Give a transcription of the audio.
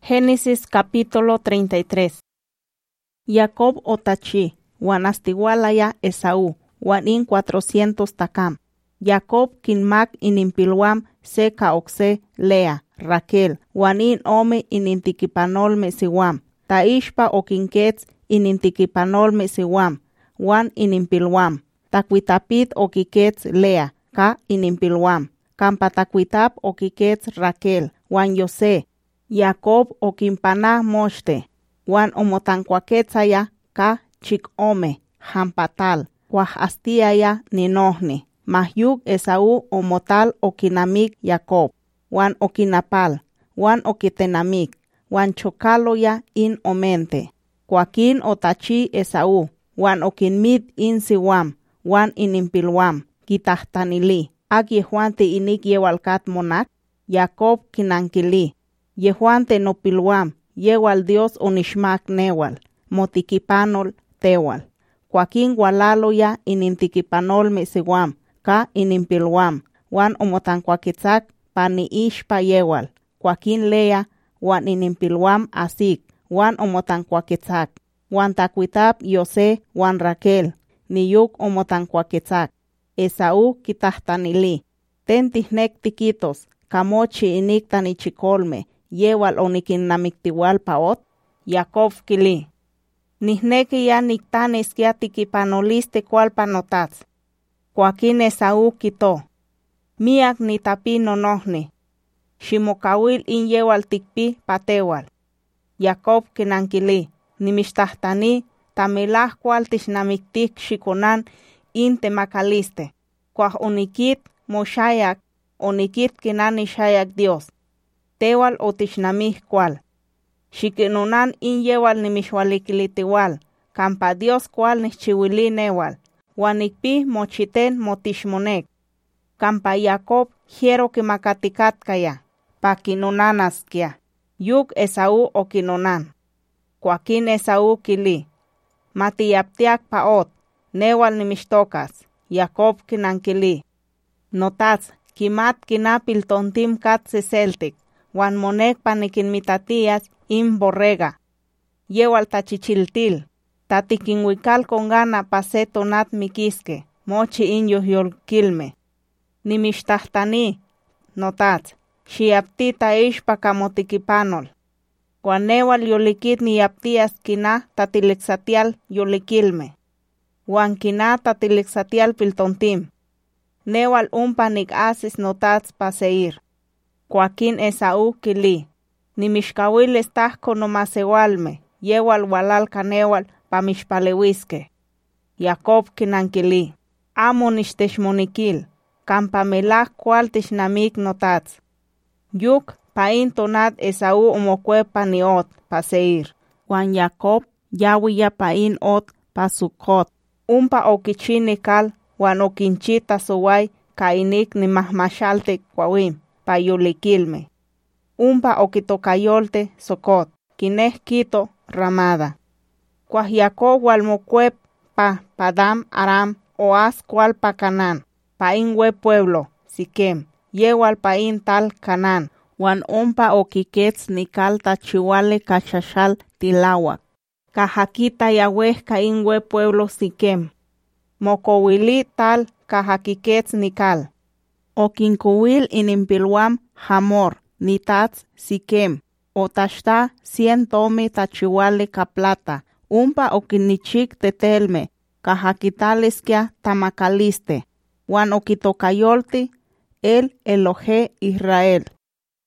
Génesis capítulo 33. Jacob otachi, wan astigualaya Esaú, wan in 400 takam. Jacob kinmak inimpilwam se kaokse Lea, Raquel, wan in ome inintikipanolme siwam. Taishpa okinkets inintikipanolme siwam, wan inimpilwam. Takwitapit okikets Lea, ka inimpilwam. Kampa takwitap okikets Raquel, wan Yose. Jacob okinpanah mochte, wan omotankuaketsaya ka chikome, hampatal, kuahastiaya ninohni. Mahyuk Esaú omotal okinamik Jacob, wan okinapal, wan okitenamik, wan chokaloya in omente. Kuakin otachi Esaú, wan okinmit in siwam, wan inimpilwam, kitahtanili. Ak yehuan te inik yewalkat monak, Jacob kinankili. Yehuan te nopilwam, yewal Dios onishmak newal, motikipanol tewal. Kuakin walaloya inintikipanolme siwam, ka inimpilwam, wan omotankuakitsak pani ishpa yewal. Kuakin Lea, wan inimpilwam asik, wan omotankuakitsak. Wan takwitap Yose, wan Raquel, niyuk omotankuakitsak. Esaú kitahtanili. Ten tihnek tikitos, kamochi inik tanichikolme, yewal onikinnamiktiwal paot. Jacob kili. Nihneki ya niktaniskia tikipanoliste kualpanotats. Kuakin Esaú kito. Miak nitapi nonohni. Shimokawil in yewal tikpi patewal. Jacob kinankili. Nimishtahtaní tamilah kual tishnamiktik shikonan in temakaliste. Kuah onikit moshayak, onikit kinani shayak Dios. Tewal otishnamih kual. Shikinonan in yewal nimishwalikilitiwal. Kampa Dios kual nishchiwili newal. Wanikpi mochiten motishmonek. Kampa Jacob hiero kimakatikatkaya. Pakinonanaskia. Yuk Esaú okinonan. Kuakin Esaú kili. Matiyaptiak paot. Newal nimishtokas. Jacob kinankili. Notats, kimat kinapil tontim kat seseltik. Wan monek panikinmitatias in borrega. Yewal tachichiltil. Tatikinwikal con gana pase tonat mikiske. Mochi in yohyolkilme. Nimishtahtaní. Notats, shiapti taishpa kamotikipanol. Wan newal yolikit niyaptias kina tatiliksatial yolikilme. Wan kina tatiliksatial piltontim. Newal umpa asis notats paseir. Kuakin Esaú kili. Nimishkawil estahko nomasewalme, yewal walal kanewal pamishpalewiske. Jacob kinankili. Amo nishteshmonikil, kampa melah kual tishnamik notats. Yuk pain tonat Esaú omokwe paniot paseir. Wan Jacob yawiya pain ot pasukot. Umpa okichinikal wan okinchita soway kainik nimahmashaltek kwawim pa yolikilme. Umpa okitokayolte sokot, kineh kito ramada. Kuah Jacob walmokwep pa Padam Aram oas kual pa Canán, pa in we pueblo, Siquem, yewal pa in tal Canán, wan umpa okikets nikal tachiwale kachashal tilawak. Kajakita yaweh ka in we pueblo Siquem. Mokowili tal kajakikets nikal. Okinkowil inimpilwam Hamor, nitats Siquem. Otashta 100 tome tachiwale ka plata. Umpa okinichik tetelme, kajakitaleskia tamakaliste. Wan okitokayolti el Elohe Israel.